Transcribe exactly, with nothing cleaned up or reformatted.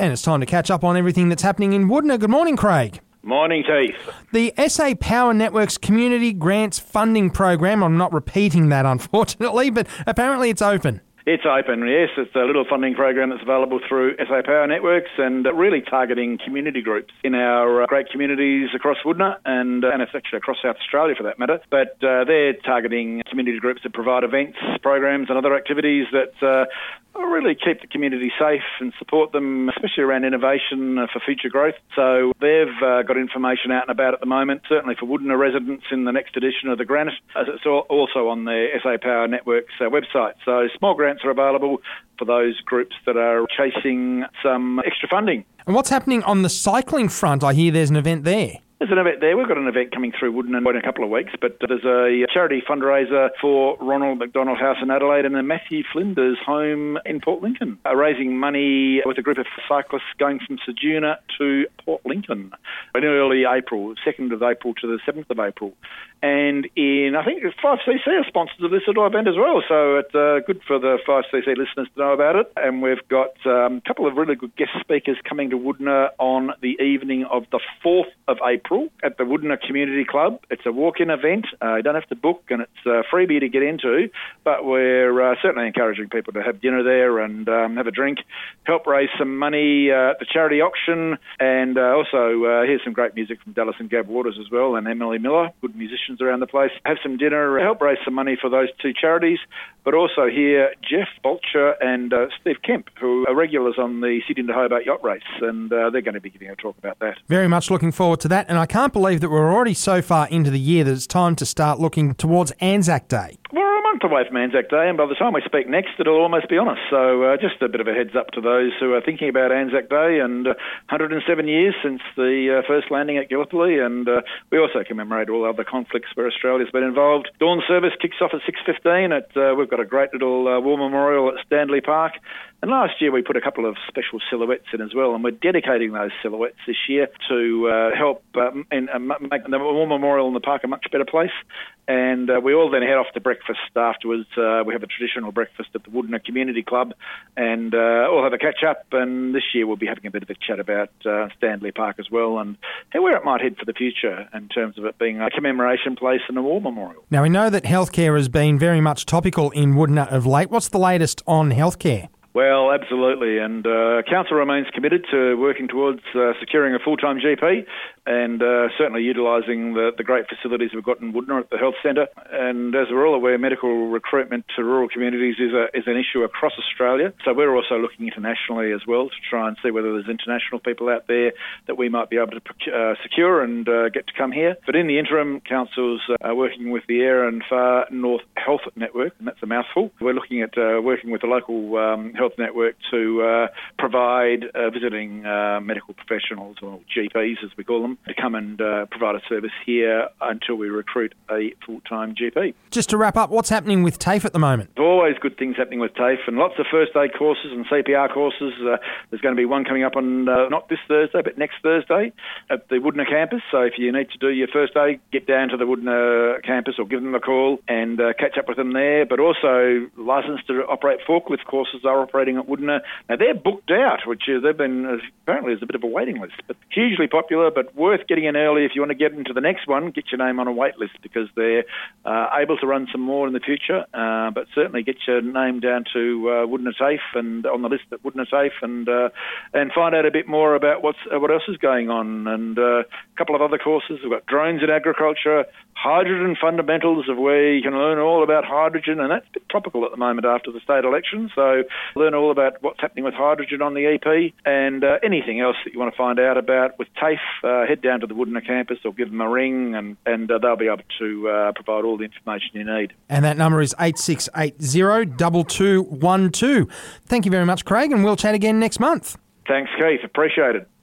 And it's time to catch up on everything that's happening in Woodner. Good morning, Craig. Morning, Keith. The S A Power Networks Community Grants Funding Program, I'm not repeating that unfortunately, but apparently it's open. It's open, yes. It's a little funding program that's available through S A Power Networks and really targeting community groups in our great communities across Woodner and, and it's actually across South Australia for that matter. But uh, they're targeting community groups that provide events, programs and other activities that uh, really keep the community safe and support them, especially around innovation uh, for future growth. So they've uh, got information out and about at the moment, certainly for Woodner residents in the next edition of the grant, as it's also on the S A Power Networks uh, website. So small grants are available for those groups that are chasing some extra funding. And what's happening on the cycling front? I hear there's an event there. There's an event there. We've got an event coming through Woodner in a couple of weeks, but there's a charity fundraiser for Ronald McDonald House in Adelaide and the Matthew Flinders home in Port Lincoln, uh, raising money with a group of cyclists going from Ceduna to Port Lincoln in early April, second of April to the seventh of April. And in, I think, five C C are sponsors of this little event as well, so it's uh, good for the five C C listeners to know about it. And we've got um, a couple of really good guest speakers coming to Woodner on the evening of the fourth of April at the Woodner Community Club. It's a walk-in event. Uh, you don't have to book, and it's a freebie to get into, but we're uh, certainly encouraging people to have dinner there and um, have a drink, help raise some money uh, at the charity auction, and uh, also uh, hear some great music from Dallas and Gab Waters as well, and Emily Miller, good musicians around the place. Have some dinner, help raise some money for those two charities, but also hear Jeff Bolcher and uh, Steve Kemp, who are regulars on the Sydney to Hobart yacht race, and uh, they're going to be giving a talk about that. Very much looking forward to that, and I can't believe that we're already so far into the year that it's time to start looking towards Anzac Day. We're a month away from Anzac Day, and by the time we speak next, it'll almost be on us. So uh, just a bit of a heads up to those who are thinking about Anzac Day, and uh, one hundred seven years since the uh, first landing at Gallipoli, and uh, we also commemorate all other conflicts where Australia's been involved. Dawn service kicks off at six fifteen. At, uh, we've got a great little uh, war memorial at Stanley Park. And last year we put a couple of special silhouettes in as well, and we're dedicating those silhouettes this year to uh, help um, and, uh, make the War Memorial in the park a much better place. And uh, we all then head off to breakfast afterwards. Uh, we have a traditional breakfast at the Woodner Community Club, and uh, we'll have a catch-up. And this year we'll be having a bit of a chat about uh, Stanley Park as well, and where it might head for the future in terms of it being a commemoration place and a war memorial. Now, we know that healthcare has been very much topical in Woodner of late. What's the latest on healthcare? Well, absolutely, and uh, Council remains committed to working towards uh, securing a full-time G P and uh, certainly utilising the, the great facilities we've got in Woodner at the health centre. And as we're all aware, medical recruitment to rural communities is a, is an issue across Australia. So we're also looking internationally as well to try and see whether there's international people out there that we might be able to uh, secure and uh, get to come here. But in the interim, Council's uh, working with the Eyre and Far North Health Network, and that's a mouthful. We're looking at uh, working with the local um, health network to uh, provide uh, visiting uh, medical professionals, or G Ps as we call them, to come and uh, provide a service here until we recruit a full-time G P. Just to wrap up, what's happening with TAFE at the moment? There's always good things happening with TAFE, and lots of first aid courses and C P R courses. Uh, there's going to be one coming up on uh, not this Thursday, but next Thursday at the Woodner campus. So if you need to do your first aid, get down to the Woodner campus or give them a call and uh, catch up with them there. But also, licensed to operate forklift courses are operating at Woodner. Now, they're booked out, which is, they've been, uh, apparently there's a bit of a waiting list, but hugely popular, but worth getting in early if you want to get into the next one. Get your name on a wait list because they're uh, able to run some more in the future, uh, but certainly get your name down to uh, Woodner TAFE and on the list at Woodner TAFE and uh, and find out a bit more about what's uh, what else is going on. And uh, a couple of other courses. We've got drones in agriculture, hydrogen fundamentals of where you can learn all about hydrogen, and that's a bit topical at the moment after the state election. So learn all about what's happening with hydrogen on the E P, and uh, anything else that you want to find out about with TAFE, uh, head down to the Woodner campus or give them a ring, and, and uh, they'll be able to uh, provide all the information you need. And that number is eight six eight zero, two two one two. Thank you very much, Craig, and we'll chat again next month. Thanks, Keith. Appreciate it.